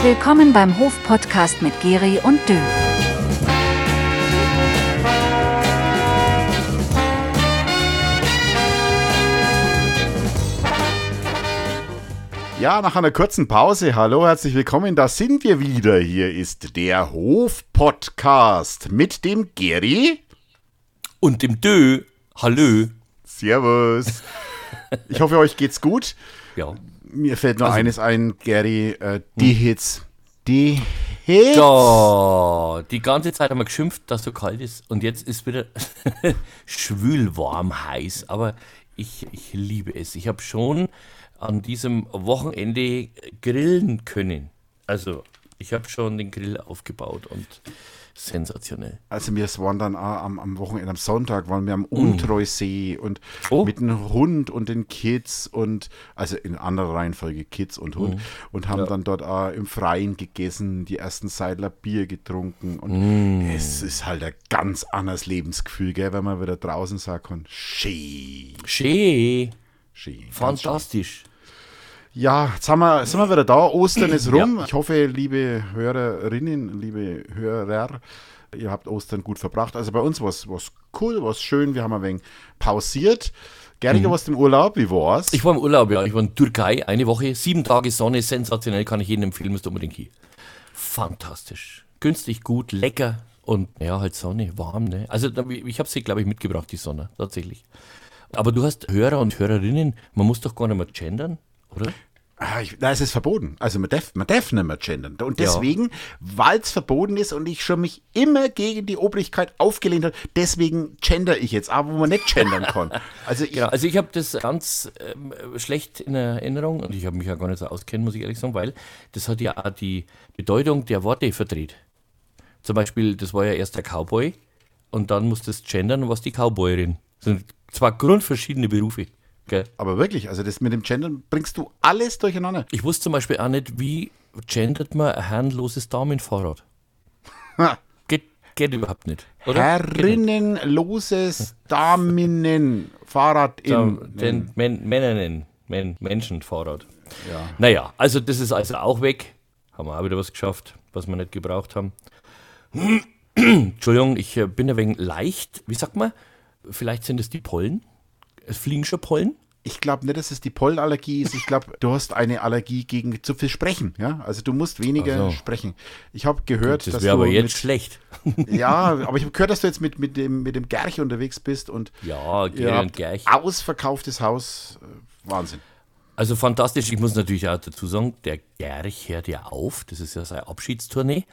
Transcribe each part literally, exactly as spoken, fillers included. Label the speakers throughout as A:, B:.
A: Willkommen beim Hof-Podcast mit Geri und Dö.
B: Ja, nach einer kurzen Pause, hallo, herzlich willkommen, da sind wir wieder. Hier ist der Hof-Podcast mit dem Geri
C: und dem Dö. Hallo.
B: Servus. Ich hoffe, euch geht's gut.
C: Ja.
B: Mir fällt nur
C: Also,
B: eines ein, Geri, äh, die hm. Hits. Die Hits.
C: Da, die ganze Zeit haben wir geschimpft, dass so kalt ist und jetzt ist wieder schwül, warm, heiß. Aber ich, ich liebe es. Ich habe schon an diesem Wochenende grillen können. Also ich habe schon den Grill aufgebaut und sensationell.
B: Also wir waren dann auch am, am Wochenende, am Sonntag, waren wir am Untreusee und oh. mit dem Hund und den Kids und, also in anderer Reihenfolge Kids und Hund, mm. und haben ja. dann dort auch im Freien gegessen, die ersten Seidler Bier getrunken und mm. es ist halt ein ganz anderes Lebensgefühl, gell, wenn man wieder draußen sagen kann, schön.
C: Schön.
B: Schön.
C: Fantastisch.
B: Ja, jetzt haben wir, sind wir wieder da, Ostern ist rum. Ja. Ich hoffe, liebe Hörerinnen, liebe Hörer, ihr habt Ostern gut verbracht. Also bei uns war es cool, war es schön, wir haben ein wenig pausiert. Geri, mhm. du warst im Urlaub, wie war's?
C: Ich war im Urlaub, ja, ich war in Türkei, eine Woche, sieben Tage Sonne, sensationell, kann ich jedem empfehlen, müsst ihr unbedingt hier. Fantastisch, günstig, gut, lecker und ja, halt Sonne, warm, ne? Also ich habe sie, glaube ich, mitgebracht, die Sonne, tatsächlich. Aber du hast Hörer und Hörerinnen, man muss doch gar nicht mehr gendern. Oder?
B: Ah, ich, na, es ist verboten. Also man darf, man darf nicht mehr gendern. Und deswegen, ja. weil es verboten ist und ich schon mich immer gegen die Obrigkeit aufgelehnt habe, deswegen gender ich jetzt, aber wo man nicht gendern kann. Also ich,
C: ja, also ich habe das ganz ähm, schlecht in Erinnerung und ich habe mich ja gar nicht so auskennen, muss ich ehrlich sagen, weil das hat ja auch die Bedeutung der Worte verdreht. Zum Beispiel, das war ja erst der Cowboy und dann musste es gendern und was die Cowboyerin. Das sind zwei grundverschiedene Berufe. Okay.
B: Aber wirklich, also das mit dem Gendern bringst du alles durcheinander.
C: Ich wusste zum Beispiel auch nicht, wie gendert man ein herrenloses Damenfahrrad. geht, geht überhaupt nicht, oder?
B: Herrinnenloses Damenfahrrad in...
C: Den Men- Männern, Men- Menschenfahrrad.
B: Ja.
C: Naja, also das ist also auch weg. Haben wir auch wieder was geschafft, was wir nicht gebraucht haben. Entschuldigung, ich bin ein wenig leicht. Wie sagt man? Vielleicht sind es die Pollen. Es fliegen schon Pollen?
B: Ich glaube nicht, dass es die Pollenallergie ist. Ich glaube, du hast eine Allergie gegen zu viel Sprechen. Ja? Also du musst weniger so. sprechen. Ich habe gehört,
C: Gut, das
B: dass
C: wäre
B: du
C: aber jetzt
B: mit,
C: schlecht.
B: Ja, aber ich habe gehört, dass du jetzt mit, mit, dem, mit dem Gerch unterwegs bist. Und
C: ja, Gerch und Gerch.
B: Ausverkauftes Haus. Wahnsinn.
C: Also fantastisch. Ich muss natürlich auch dazu sagen, der Gerch hört ja auf. Das ist ja seine Abschiedstournee.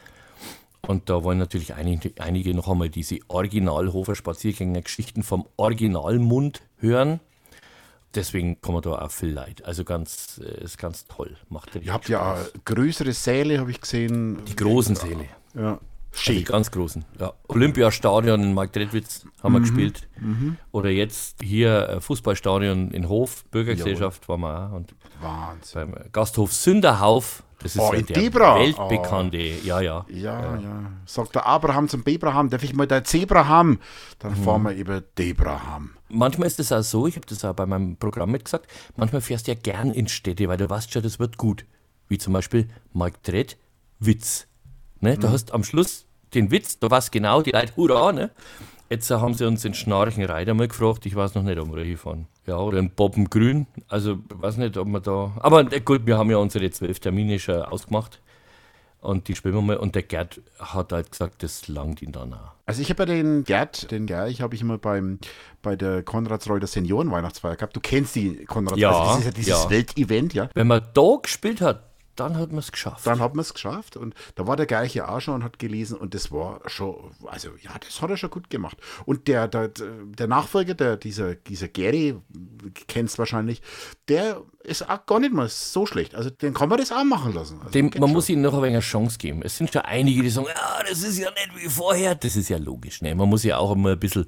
C: Und da wollen natürlich einige, einige noch einmal diese Original-Hofer-Spaziergänger-Geschichten vom Originalmund hören. Deswegen kommen da auch viel Leid. Also ganz, ist ganz toll. Macht
B: Ihr habt ja größere Säle, habe ich gesehen.
C: Die großen Säle.
B: Ja.
C: Also die ganz großen. Ja. Olympiastadion in Marktredwitz haben wir mhm. gespielt. Mhm. Oder jetzt hier Fußballstadion in Hof, Bürgergesellschaft, waren wir auch. Und
B: Wahnsinn.
C: Beim Gasthof Sünderhauf. Das ist
B: oh,
C: ja
B: in
C: der
B: Debra.
C: weltbekannte, oh. ja, ja,
B: ja. Ja, ja. Sagt der Abraham zum Bebraham, darf ich mal der Zebraham? Dann mhm. fahren wir über Debraham.
C: Manchmal ist es auch so, ich habe das auch bei meinem Programm mitgesagt, manchmal fährst du ja gern in Städte, weil du weißt schon, das wird gut. Wie zum Beispiel Marktredwitz. Ne? Mhm. Da hast du am Schluss den Witz, da weißt genau, die Leute, hurra, ne? Jetzt haben sie uns in Schnarchenreit einmal gefragt, ich weiß noch nicht, ob wir da hinfahren. Ja, oder in Boppengrün, also ich weiß nicht, ob wir da... Aber gut, wir haben ja unsere zwölf Termine schon ausgemacht und die spielen wir mal. Und der Gerd hat halt gesagt, das langt ihn dann auch.
B: Also ich habe ja den Gerd, den Gerch habe ich immer beim, bei der Konradsreuter Senioren-Weihnachtsfeier gehabt. Du kennst die Konradsreuter,
C: ja,
B: das ist ja dieses
C: ja.
B: Weltevent, ja.
C: Wenn man da gespielt hat, dann hat man es geschafft.
B: Dann hat man es geschafft und da war der Gerch ja auch schon und hat gelesen und das war schon, also ja, das hat er schon gut gemacht. Und der, der, der Nachfolger, der, dieser, dieser Geri, kennst wahrscheinlich, der ist auch gar nicht mal so schlecht. Also den kann man das auch machen lassen. Also
C: Dem, man schon. muss ihm noch ein wenig eine Chance geben. Es sind schon einige, die sagen, ja, das ist ja nicht wie vorher. Das ist ja logisch. Ne? Man muss ja auch immer ein bisschen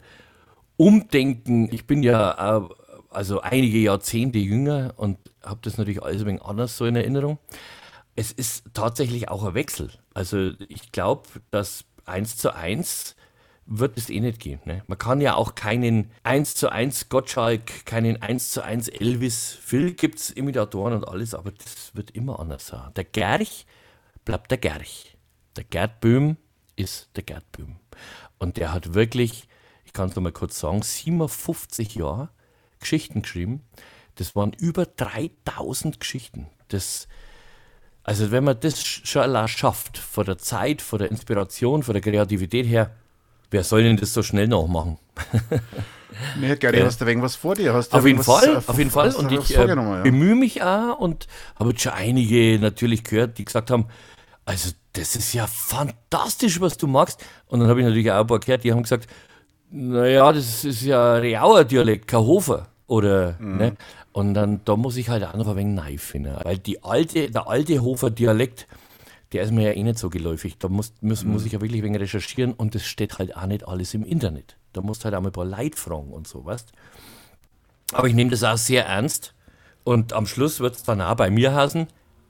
C: umdenken. Ich bin ja äh, also einige Jahrzehnte jünger und habe das natürlich alles ein wenig anders so in Erinnerung. Es ist tatsächlich auch ein Wechsel. Also ich glaube, dass eins zu eins wird es eh nicht gehen. Ne? Man kann ja auch keinen eins zu eins Gottschalk, keinen eins zu eins Elvis. Phil gibt es Imitatoren und alles, aber das wird immer anders sein. Der Gerch bleibt der Gerch. Der Gerd Böhm ist der Gerd Böhm. Und der hat wirklich, ich kann es noch mal kurz sagen, siebenundfünfzig Jahre Geschichten geschrieben. Das waren über dreitausend Geschichten. Das, also wenn man das schon allein schafft, von der Zeit, von der Inspiration, von der Kreativität her, wer soll denn das so schnell noch machen?
B: Nee, Gary, äh, hast du irgendwas vor dir? Hast du
C: auf jeden Fall,
B: äh,
C: auf jeden Fall. Und ich äh, ja. bemühe mich auch und habe jetzt schon einige natürlich gehört, die gesagt haben, also das ist ja fantastisch, was du magst. Und dann habe ich natürlich auch ein paar gehört, die haben gesagt, naja, das ist ja Reauer Dialekt, kein Hofer. Oder, mhm. ne? Und dann, da muss ich halt auch noch ein wenig neu finden. Weil die alte, der alte Hofer Dialekt, der ist mir ja eh nicht so geläufig. Da muss, muss, mhm. muss ich ja wirklich ein wenig recherchieren und das steht halt auch nicht alles im Internet. Da musst du halt auch mal ein paar Leute fragen und so, weißt. Aber ich nehme das auch sehr ernst und am Schluss wird es dann auch bei mir heißen.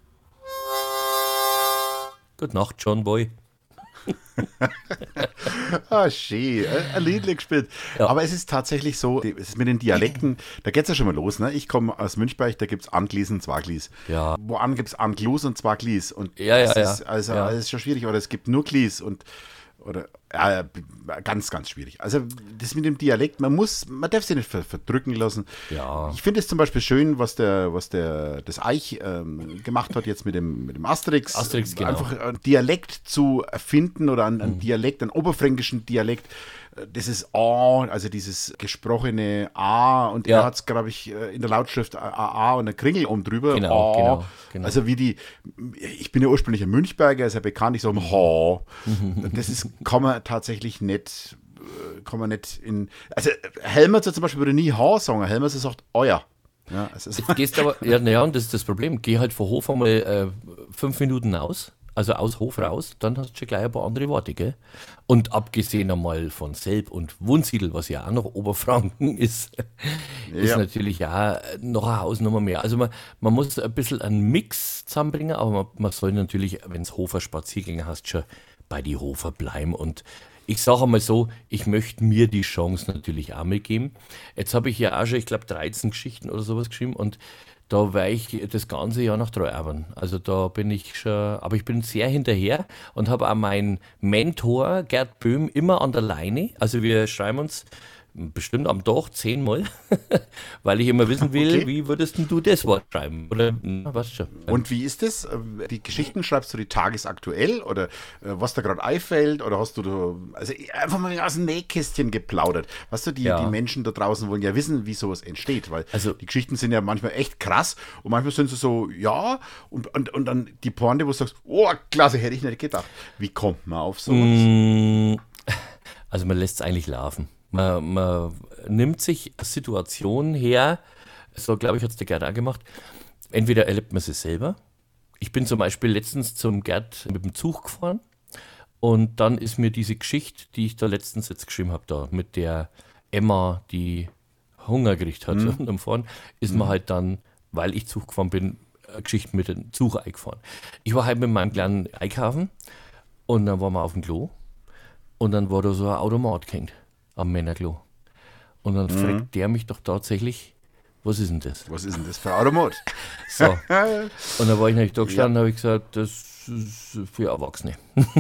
C: Gute Nacht, John Boy.
B: Ah, schön. Ein Liedle gespielt. Ja. Aber es ist tatsächlich so, es ist mit den Dialekten, da geht es ja schon mal los. Ne? Ich komme aus Münchberg, da gibt es Anglis und Zwaglis.
C: Ja.
B: Woan gibt es Anglus und Zwaglis. Und
C: ja, ja,
B: das ist,
C: ja.
B: Also,
C: ja.
B: Das ist schon schwierig. Oder es gibt nur Glis und oder ja, ganz, ganz schwierig. Also das mit dem Dialekt, man muss, man darf sich nicht verdrücken lassen.
C: Ja.
B: Ich finde es zum Beispiel schön, was der, was der das Eich ähm, gemacht hat jetzt mit dem, mit dem Asterix.
C: Asterix, genau.
B: Einfach einen Dialekt zu erfinden oder einen, einen mhm. Dialekt, einen oberfränkischen Dialekt. Das ist A, also dieses gesprochene A und ja. er hat es, glaube ich, in der Lautschrift A A und ein Kringel oben drüber.
C: Genau,
B: A.
C: genau, genau.
B: Also wie die, ich bin ja ursprünglich ein Münchberger, ist ja bekannt, ich sage mal H. Das ist, kann man tatsächlich nicht, kann man nicht in, also Helmers zum Beispiel würde nie H sagen, Helmers sagt euer. Ja, es ist
C: Jetzt gehst aber, ja, naja, und das ist das Problem, geh halt vor Hof einmal äh, fünf Minuten aus. Also aus Hof raus, dann hast du schon gleich ein paar andere Worte, gell? Und abgesehen einmal von Selb und Wunsiedel, was ja auch noch Oberfranken ist, ja. ist natürlich auch noch eine Hausnummer mehr. Also man, man muss ein bisschen einen Mix zusammenbringen, aber man, man soll natürlich, wenn es Hofer Spaziergänger hast, schon bei die Hofer bleiben. Und ich sage einmal so, ich möchte mir die Chance natürlich auch mal geben. Jetzt habe ich ja auch schon, ich glaube, dreizehn Geschichten oder sowas geschrieben und da werde ich das ganze Jahr noch treu arbeiten. Also da bin ich schon, aber ich bin sehr hinterher und habe auch meinen Mentor Gerd Böhm immer an der Leine. Also wir schreiben uns bestimmt am Tag zehnmal, weil ich immer wissen will, okay. Wie würdest denn du das Wort schreiben? Oder, na, weißt schon.
B: Und wie ist das? Die Geschichten schreibst du die tagesaktuell oder was da gerade einfällt? Oder hast du da, also einfach mal aus dem Nähkästchen geplaudert? Weißt du, die, ja. die Menschen da draußen wollen ja wissen, wie sowas entsteht, weil also, die Geschichten sind ja manchmal echt krass und manchmal sind sie so, ja, und, und, und dann die Pointe, wo du sagst, oh, klasse, hätte ich nicht gedacht. Wie kommt man auf sowas?
C: Also man lässt es eigentlich laufen. Man, man nimmt sich Situationen her, so glaube ich, hat es der Gerd auch gemacht. Entweder erlebt man sie selber. Ich bin zum Beispiel letztens zum Gerd mit dem Zug gefahren und dann ist mir diese Geschichte, die ich da letztens jetzt geschrieben habe, da mit der Emma, die Hunger gekriegt hat, mhm. am Fahren, ist mhm. mir halt dann, weil ich Zug gefahren bin, eine Geschichte mit dem Zug eingefahren. Ich war halt mit meinem kleinen Einkaufen und dann waren wir auf dem Klo und dann war da so ein Automat gehängt. Am Männerklo. Und dann mhm. fragt der mich doch tatsächlich, was ist denn das?
B: Was ist denn das für ein Automat?
C: So. Und dann war ich natürlich da gestanden und ja. habe ich gesagt, das ist für Erwachsene.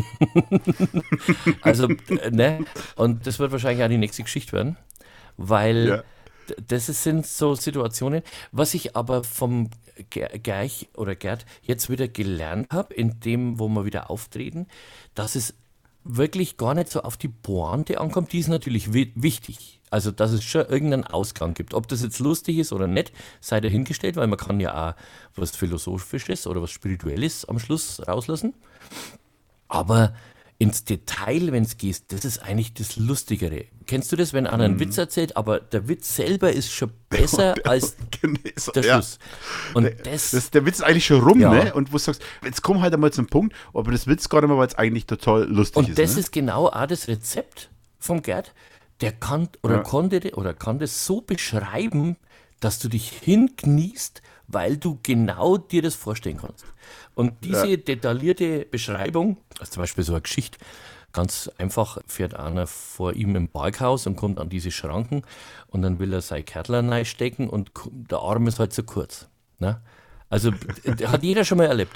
C: Also, ne? Und das wird wahrscheinlich auch die nächste Geschichte werden, weil ja. das sind so Situationen, was ich aber vom Gerch oder Gerd jetzt wieder gelernt habe, in dem, wo wir wieder auftreten, dass es wirklich gar nicht so auf die Pointe ankommt, die ist natürlich wi- wichtig. Also, dass es schon irgendeinen Ausgang gibt. Ob das jetzt lustig ist oder nicht, sei dahingestellt, weil man kann ja auch was Philosophisches oder was Spirituelles am Schluss rauslassen. Aber ins Detail, wenn es geht, das ist eigentlich das Lustigere. Kennst du das, wenn einer einen mhm. Witz erzählt, aber der Witz selber ist schon besser als der Schluss.
B: Ja. Und das, das, der Witz ist eigentlich schon rum, ja. ne? Und wo du sagst, jetzt komm halt einmal zum Punkt, aber das Witz gar nicht mehr, weil es eigentlich total lustig
C: und
B: ist.
C: Und das
B: ne?
C: ist genau auch das Rezept vom Gerd. Der kann oder ja. konnte oder kann das so beschreiben, dass du dich hinkniest, weil du genau dir das vorstellen kannst. Und diese ja. detaillierte Beschreibung, also zum Beispiel so eine Geschichte, ganz einfach fährt einer vor ihm im Parkhaus und kommt an diese Schranken und dann will er sein Kärtler reinstecken und der Arm ist halt zu kurz. Ne? Also hat jeder schon mal erlebt.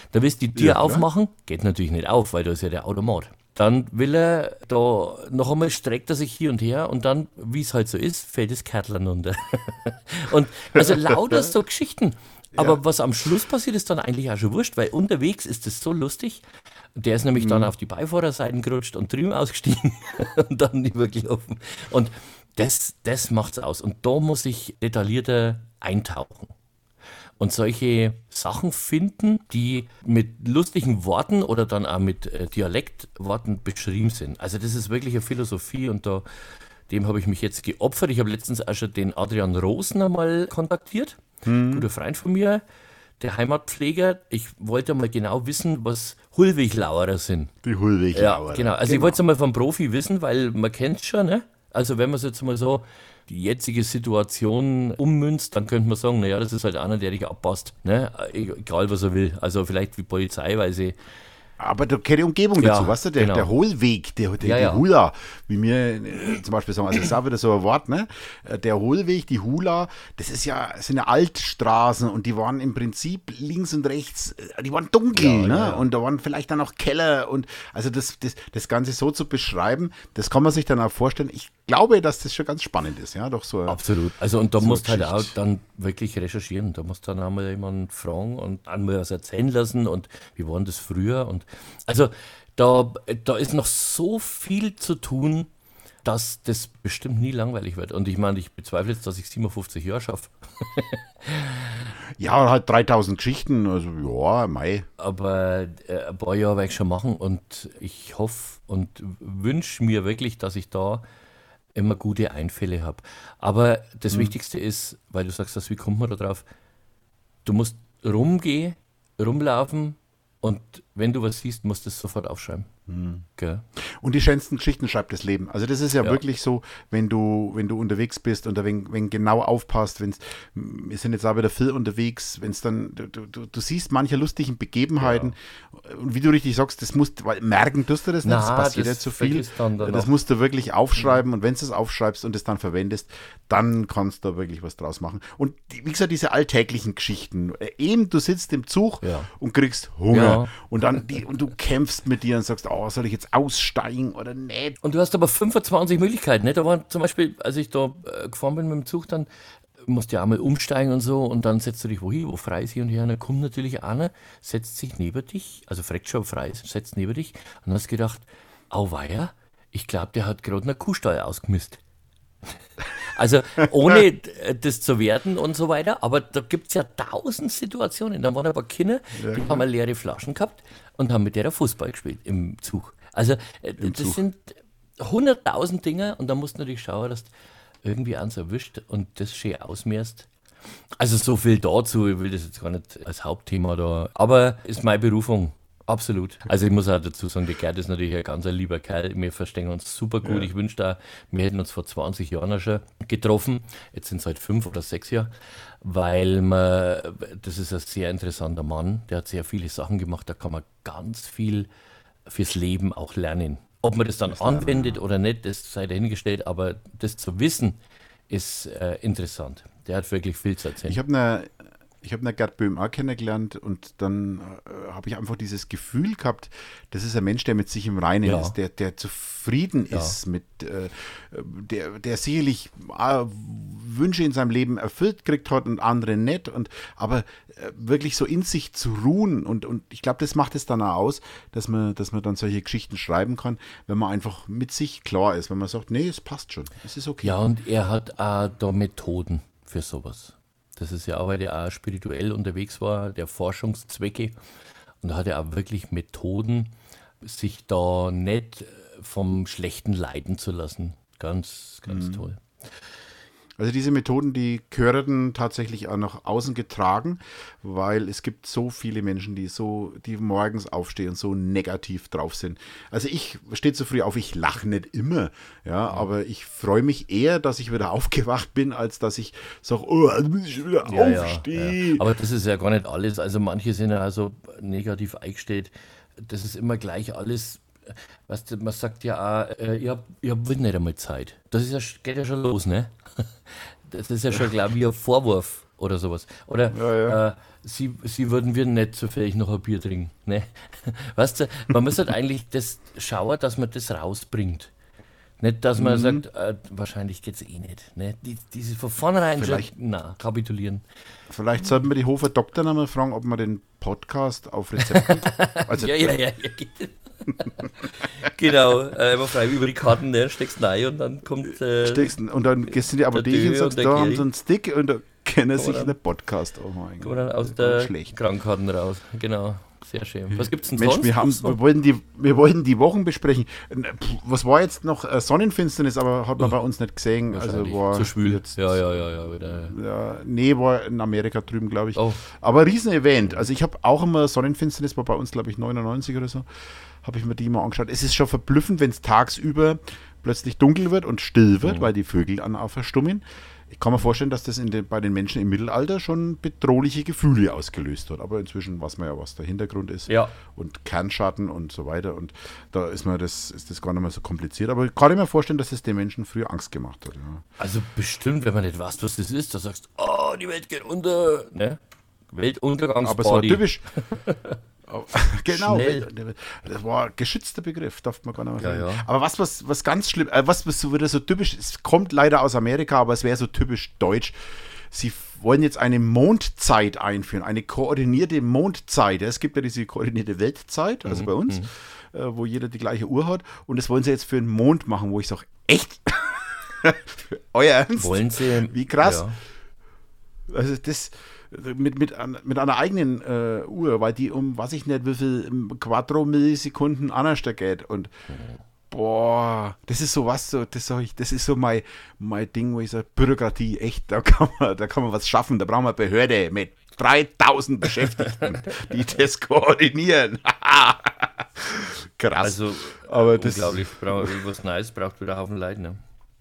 C: Da willst du die Tür
B: Ja, klar.
C: aufmachen, geht natürlich nicht auf, weil da ist ja der Automat. Dann will er da noch einmal, streckt er sich hier und her und dann, wie es halt so ist, fällt das Kärtlein runter. Und also lauter so Geschichten. Aber
B: Ja.
C: was am Schluss passiert, ist dann eigentlich auch schon wurscht, weil unterwegs ist das so lustig. Der ist nämlich dann auf die Beifahrerseiten gerutscht und drüben ausgestiegen und dann übergelaufen. Und das, das macht's aus. Und da muss ich detaillierter eintauchen. Und solche Sachen finden, die mit lustigen Worten oder dann auch mit äh, Dialektworten beschrieben sind. Also das ist wirklich eine Philosophie und da, dem habe ich mich jetzt geopfert. Ich habe letztens auch schon den Adrian Rosen einmal kontaktiert,
B: Hm.
C: guter Freund von mir, der Heimatpfleger. Ich wollte mal genau wissen, was Hullweglauerer sind.
B: Die Hullweg.
C: Ja, genau. Also ich wollte es mal vom Profi wissen, weil man kennt es schon, ne? Also wenn man es jetzt mal so die jetzige Situation ummünzt, dann könnte man sagen, naja, das ist halt einer, der dich abpasst, ne? Egal was er will. Also vielleicht wie Polizei, weil sie
B: Aber da keine Umgebung
C: Ja,
B: dazu, weißt du, der,
C: genau.
B: der Hohlweg, der, der,
C: Ja,
B: die
C: ja.
B: Hula, wie wir äh, zum Beispiel sagen, also das ist auch wieder so ein Wort, ne? Äh, Der Hohlweg, die Hula, das ist ja, das sind ja Altstraßen und die waren im Prinzip links und rechts, äh, die waren dunkel,
C: Ja,
B: ne?
C: ja, ja.
B: Und da waren vielleicht dann auch Keller und also das, das, das Ganze so zu beschreiben, das kann man sich dann auch vorstellen. Ich glaube, dass das schon ganz spannend ist, ja, doch so. ein-
C: absolut. Also und da
B: So
C: musst halt
B: Geschichte.
C: auch dann wirklich recherchieren. Da musst dann einmal jemanden fragen und einmal was erzählen lassen und wie war denn das früher? Und also da, da ist noch so viel zu tun, dass das bestimmt nie langweilig wird. Und ich meine, ich bezweifle jetzt, dass ich siebenundfünfzig Jahre schaffe.
B: Ja, halt dreitausend Geschichten, also ja, mei.
C: Aber äh, ein paar Jahre werde ich schon machen und ich hoffe und wünsche mir wirklich, dass ich da immer gute Einfälle habe. Aber das Wichtigste ist, weil du sagst, das, wie kommt man da drauf? Du musst rumgehen, rumlaufen und wenn du was siehst, musst du es sofort aufschreiben. Gell?
B: Und die schönsten Geschichten schreibt das Leben. Also das ist ja,
C: Ja.
B: wirklich so, wenn du, wenn du unterwegs bist und da wenn, wenn genau aufpasst, wenn wir sind jetzt auch wieder viel unterwegs, wenn es dann, du, du, du siehst manche lustigen Begebenheiten und wie du richtig sagst, das musst, weil merken tust du das nicht, das
C: Na,
B: passiert
C: das
B: ja zu viel.
C: vergisst dann danach.
B: Das musst du wirklich aufschreiben und wenn du es aufschreibst und es dann verwendest, dann kannst du wirklich was draus machen. Und die, wie gesagt, diese alltäglichen Geschichten, äh, eben du sitzt im Zug
C: Ja.
B: und kriegst Hunger
C: Ja.
B: und dann die, und du kämpfst mit dir und sagst, oh, soll ich jetzt aussteigen oder nicht?
C: Und du hast aber fünfundzwanzig Möglichkeiten. Ne? Da war zum Beispiel, als ich da äh, gefahren bin mit dem Zug, dann musst du ja einmal umsteigen und so und dann setzt du dich wohin, wo frei ist hier und her. Und dann kommt natürlich einer, setzt sich neben dich, also fragt schon, ob frei ist, setzt neben dich und hast gedacht, auweia, ich glaube, der hat gerade eine Kuhstall ausgemisst. Also ohne äh, das zu werten und so weiter, aber da gibt es ja tausend Situationen. Da waren aber Kinder, die haben eine leere Flaschen gehabt und haben mit der Fußball gespielt im Zug. Also äh, das
B: Zug.
C: sind hunderttausend Dinge und da musst du natürlich schauen, dass du irgendwie eins erwischt und das schön ausmehrst. Also so viel dazu, ich will das jetzt gar nicht als Hauptthema da, aber ist meine Berufung. Absolut. Also ich muss auch dazu sagen, der Gerd ist natürlich ein ganz ein lieber Kerl. Wir verstehen uns super gut. Ich wünschte, da, wir hätten uns vor zwanzig Jahren schon getroffen. Jetzt sind es halt fünf oder sechs Jahre, weil man, das ist ein sehr interessanter Mann. Der hat sehr viele Sachen gemacht. Da kann man ganz viel fürs Leben auch lernen. Ob man das dann anwendet oder nicht, das sei dahingestellt. Aber das zu wissen, ist äh, interessant. Der hat wirklich viel zu erzählen.
B: Ich habe eine Ich habe einen Gerd Böhm auch kennengelernt und dann äh, habe ich einfach dieses Gefühl gehabt, das ist ein Mensch, der mit sich im Reinen
C: Ja.
B: ist, der, der zufrieden
C: Ja.
B: ist, mit, äh, der, der sicherlich äh, Wünsche in seinem Leben erfüllt gekriegt hat und andere nicht, und, aber äh, wirklich so in sich zu ruhen und, und ich glaube, das macht es dann auch aus, dass man, dass man dann solche Geschichten schreiben kann, wenn man einfach mit sich klar ist, wenn man sagt, nee, es passt schon, es ist okay.
C: Ja, und er hat auch da Methoden für sowas. Das ist ja auch, weil er auch spirituell unterwegs war, der Forschungszwecke. Und da hat er auch wirklich Methoden, sich da nicht vom Schlechten leiten zu lassen. Ganz, ganz toll.
B: Also diese Methoden, die gehören tatsächlich auch nach außen getragen, weil es gibt so viele Menschen, die so, die morgens aufstehen und so negativ drauf sind. Also ich stehe zu früh auf, ich lache nicht immer, ja, aber ich freue mich eher, dass ich wieder aufgewacht bin, als dass ich sage, oh, jetzt muss ich schon wieder
C: Ja, ja,
B: aufstehen.
C: ja. Aber das ist ja gar nicht alles. Also manche sind ja also negativ eingestellt. Das ist immer gleich alles. Weißt du, man sagt ja auch, äh, ich habe ich hab nicht einmal Zeit. Das ist ja, geht ja schon los, ne? Das ist ja schon, glaube ich, wie ein Vorwurf oder sowas. Oder
B: Ja, ja.
C: Äh, Sie, sie würden wir nicht zufällig noch ein Bier trinken. Ne? Weißt du, man muss halt eigentlich das schauen, dass man das rausbringt. Nicht, dass man mhm. sagt, äh, wahrscheinlich geht es eh nicht. Ne? Die, diese von vornherein
B: vielleicht,
C: schon, na, kapitulieren.
B: Vielleicht sollten wir die Hofer Doktor nochmal fragen, ob man den Podcast auf Rezept hat. Also,
C: ja, ja, ja. ja. Genau, äh, immer frei über die Karten, ne? Steckst rein und dann kommt. Äh,
B: Steckst, und dann gehst du in die Apotheke und sagst, da haben sie einen Stick und da kennen sich einen Podcast. Oh mein Gott.
C: Kommen dann aus der Krankkarten raus. Genau, sehr schön. Was gibt's denn
B: Mensch,
C: sonst?
B: Wir, haben, wir, wollten die, wir wollten die Wochen besprechen. Was war jetzt noch? Sonnenfinsternis, aber hat man bei uns nicht gesehen. Also war
C: zu schwül.
B: Jetzt,
C: ja, ja, ja, ja, wieder.
B: ja. Nee, war in Amerika drüben, glaube ich.
C: Oh.
B: Aber Riesen-Event. Also ich habe auch immer Sonnenfinsternis, war bei uns, glaube ich, neunundneunzig oder so. Habe ich mir die mal angeschaut. Es ist schon verblüffend, wenn es tagsüber plötzlich dunkel wird und still wird, mhm. weil die Vögel an verstummen. Ich kann mir vorstellen, dass das in den, bei den Menschen im Mittelalter schon bedrohliche Gefühle ausgelöst hat. Aber inzwischen weiß man ja, was der Hintergrund ist.
C: Ja.
B: Und Kernschatten und so weiter. Und da ist, man das, ist das gar nicht mehr so kompliziert. Aber ich kann mir vorstellen, dass es den Menschen früher Angst gemacht hat. Ja.
C: Also bestimmt, wenn man nicht weiß, was das ist, da sagst du, oh, die Welt geht unter. Ne? Weltuntergangsparty.
B: Aber es war typisch. Genau,
C: Schnell.
B: Das war ein geschützter Begriff, darf man gar nicht mehr sagen.
C: Ja, ja.
B: Aber was, was, was ganz schlimm, äh, was, was so wieder so typisch, es kommt leider aus Amerika, aber es wäre so typisch deutsch. Sie wollen jetzt eine Mondzeit einführen, eine koordinierte Mondzeit. Es gibt ja diese koordinierte Weltzeit, also mhm. bei uns, mhm. äh, wo jeder die gleiche Uhr hat. Und das wollen sie jetzt für den Mond machen, wo ich sage, echt? Euer Ernst?
C: Wollen sie?
B: Wie krass. Ja. Also das... Mit, mit, mit einer eigenen äh, Uhr, weil die um, weiß ich nicht, wie viel Quadromillisekunden anders geht. Und boah, das ist so was, so, das, ich, das ist so mein, mein Ding, wo ich sage, Bürokratie, echt, da kann, man, da kann man was schaffen. Da brauchen wir eine Behörde mit dreitausend Beschäftigten, die das koordinieren. Krass.
C: Also,
B: aber das,
C: unglaublich, was Neues braucht wieder einen Haufen Leute. Ne?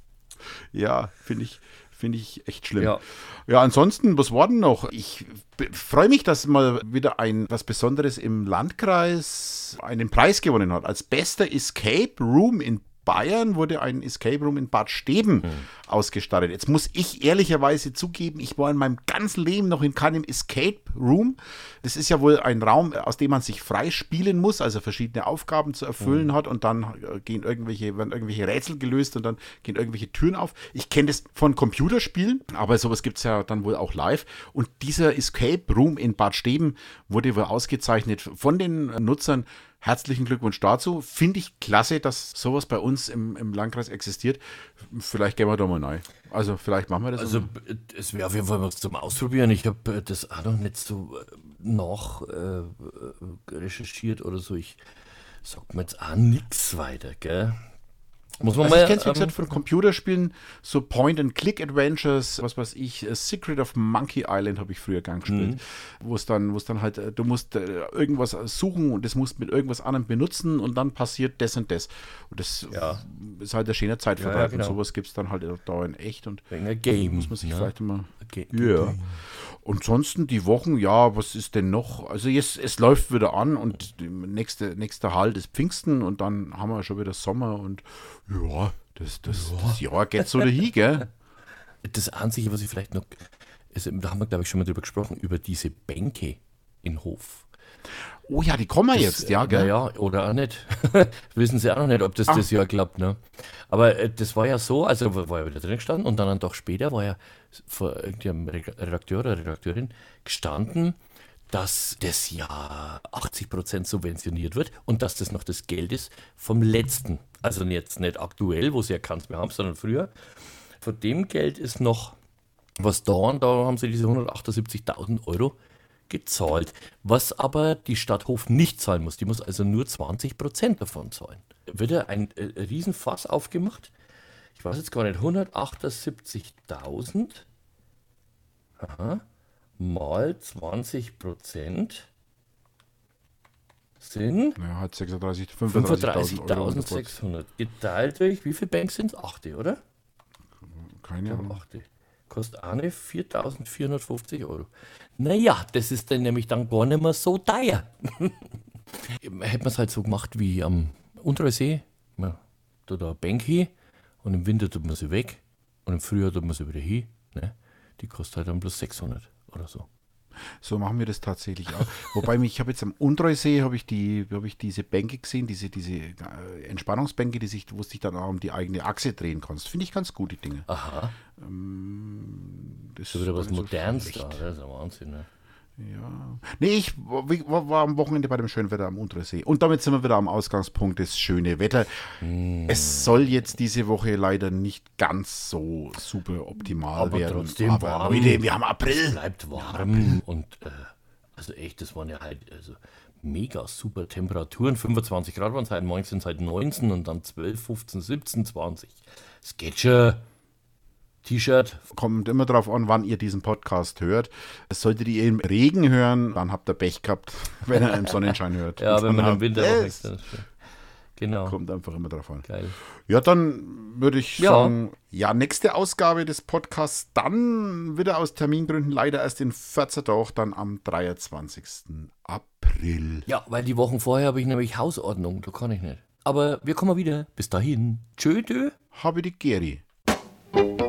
B: Ja, finde ich. Finde ich echt schlimm.
C: Ja.
B: ja, ansonsten, was war denn noch? Ich freue mich, dass mal wieder ein was Besonderes im Landkreis einen Preis gewonnen hat. Als bester Escape Room in Bayern wurde ein Escape Room in Bad Steben hm. ausgestattet. Jetzt muss ich ehrlicherweise zugeben, ich war in meinem ganzen Leben noch in keinem Escape Room. Das ist ja wohl ein Raum, aus dem man sich frei spielen muss, also verschiedene Aufgaben zu erfüllen hm. hat und dann gehen irgendwelche, werden irgendwelche Rätsel gelöst und dann gehen irgendwelche Türen auf. Ich kenne das von Computerspielen, aber sowas gibt es ja dann wohl auch live. Und dieser Escape Room in Bad Steben wurde wohl ausgezeichnet von den Nutzern. Herzlichen Glückwunsch dazu. Finde ich klasse, dass sowas bei uns im, im Landkreis existiert. Vielleicht gehen wir da mal rein. Also vielleicht machen wir das.
C: Also es wäre auf jeden Fall was zum Ausprobieren. Ich habe das auch noch nicht so nach äh, recherchiert oder so. Ich sag mir jetzt auch nichts weiter, gell? Muss man
B: also
C: mal,
B: ich kenne es, wie
C: ähm,
B: gesagt, von Computerspielen, so Point-and-Click-Adventures, was weiß ich, Secret of Monkey Island habe ich früher gern gespielt, mhm. wo es dann, wo es dann halt, du musst äh, irgendwas suchen und das musst mit irgendwas anderem benutzen und dann passiert das und das. Und das ja. ist halt ein schöner Zeitvertreib. Ja, ja, genau. Und sowas gibt es dann halt da in echt und
C: ein Game,
B: muss man sich
C: ja.
B: vielleicht mal...
C: Okay.
B: Ja. Und ansonsten die Wochen, ja, was ist denn noch? Also jetzt, es läuft wieder an und der nächste, nächste Halt ist Pfingsten und dann haben wir schon wieder Sommer und ja, das, das, ja. das Jahr geht so dahin, gell?
C: Das Einzige, was ich vielleicht noch, also, da haben wir, glaube ich, schon mal drüber gesprochen, über diese Bänke in Hof.
B: Oh ja, die kommen wir jetzt, ja, gell?
C: Ja, oder auch nicht. Wissen sie auch noch nicht, ob das Ach. das Jahr klappt, ne? Aber äh, das war ja so, also war ja wieder drin gestanden und dann einen Tag später war ja vor irgendeinem Redakteur oder Redakteurin gestanden, dass das Jahr achtzig Prozent subventioniert wird und dass das noch das Geld ist vom letzten. Also jetzt nicht aktuell, wo sie ja keins mehr haben, sondern früher. Von dem Geld ist noch was da und da haben sie diese hundertachtundsiebzigtausend Euro gezahlt. Was aber die Stadt Hof nicht zahlen muss. Die muss also nur zwanzig Prozent davon zahlen. Wird ja ein äh, Riesenfass aufgemacht. Ich weiß jetzt gar nicht, hundertachtundsiebzigtausend aha, mal zwanzig Prozent sind
B: ja, hat sechsunddreißig, fünfunddreißigtausendsechshundert
C: geteilt durch, wie viele Banks sind es? Achte, oder?
B: Keine Ahnung.
C: Achte. Kostet eine viertausendvierhundertfünfzig Euro. Naja, das ist dann nämlich dann gar nicht mehr so teuer. Hätte man es halt so gemacht wie am Unterseesee. Man tut da eine Bank hin und im Winter tut man sie weg und im Frühjahr tut man sie wieder hin. Ne? Die kostet halt dann bloß sechshundert oder so.
B: So machen wir das tatsächlich auch. Wobei mich, ich habe jetzt am Untereusee habe ich die, habe ich diese Bänke gesehen, diese, diese äh, Entspannungsbänke, die sich, wo du dich dann auch um die eigene Achse drehen kannst. Finde ich ganz gut, die Dinge.
C: Aha.
B: Ähm, das
C: So wieder was
B: war nicht so
C: Modernes
B: schlecht.
C: da, das ist ja Wahnsinn, ne?
B: Ja. Nee, ich war, war, war am Wochenende bei dem schönen Wetter am Untersee. Und damit sind wir wieder am Ausgangspunkt, das schöne Wetter.
C: Mm.
B: Es soll jetzt diese Woche leider nicht ganz so super optimal
C: Aber
B: werden.
C: trotzdem
B: aber
C: warm.
B: Leute, wir haben April.
C: Bleibt warm und äh, also echt, das waren ja halt also mega super Temperaturen. fünfundzwanzig Grad waren es heute Morgen, sind es halt neunzehn und dann zwölf, fünfzehn, siebzehn, zwanzig. Es geht schon. T-Shirt.
B: Kommt immer drauf an, wann ihr diesen Podcast hört. Solltet ihr im Regen hören, dann habt ihr Pech gehabt, wenn ihr im Sonnenschein hört.
C: Ja,
B: Und
C: wenn
B: dann
C: man im
B: habt
C: Winter
B: ihr
C: noch
B: es.
C: weg ist. Genau.
B: Kommt einfach immer drauf an.
C: Geil.
B: Ja, dann würde ich
C: Ja.
B: sagen, ja, nächste Ausgabe des Podcasts dann wieder aus Termingründen leider erst in vierzehn Tagen, dann am dreiundzwanzigsten April.
C: Ja, weil die Wochen vorher habe ich nämlich Hausordnung, da kann ich nicht. Aber wir kommen wieder. Bis dahin. Tschö, tschö.
B: Habe die Geri.